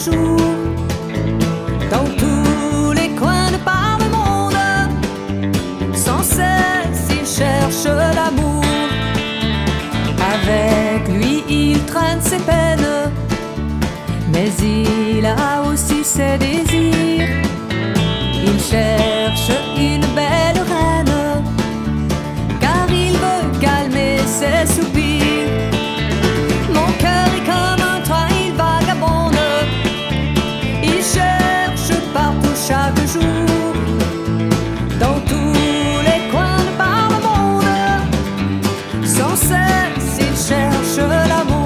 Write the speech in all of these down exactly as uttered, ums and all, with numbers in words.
jour. Dans tous les coins de par le monde, sans cesse il cherche l'amour. Avec lui il traîne ses peines, mais il a aussi ses désirs. Il cherche une belle reine, car il veut calmer ses soupirs. Mon cœur est comme un train, il vagabonde. Il cherche partout chaque jour. Dans tous les coins de par le monde, sans cesse il cherche l'amour.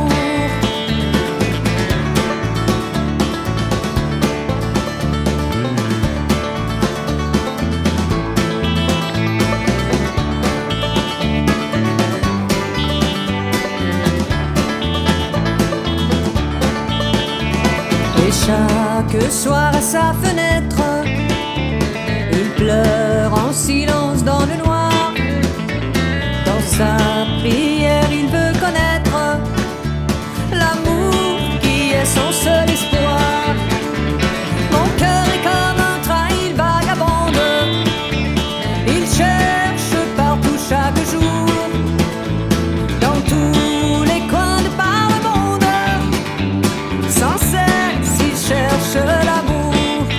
Et chaque soir à sa fenêtre, il pleure en silence dans le noir. Dans sa prière il veut connaître l'amour qui est son seul espoir. Mon cœur est comme un train, il vagabonde. Il cherche partout chaque jour. Dans tous les coins de par le monde, sans cesse il cherche l'amour.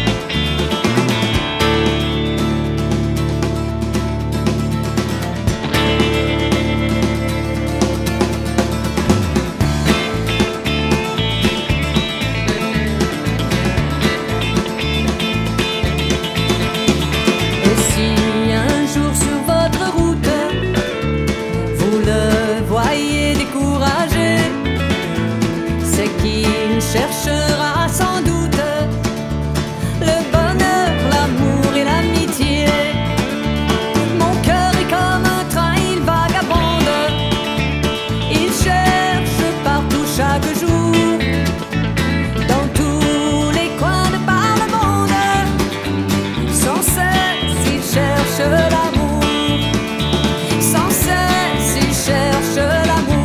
Et si un jour sur votre route vous le voyez découragé, c'est qu'il cherchera sans doute le bonheur, l'amour et l'amitié. Mon cœur est comme un train, il vagabonde. Il cherche partout chaque jour. Dans tous les coins de par le monde, sans cesse il cherche l'amour. Sans cesse il cherche l'amour.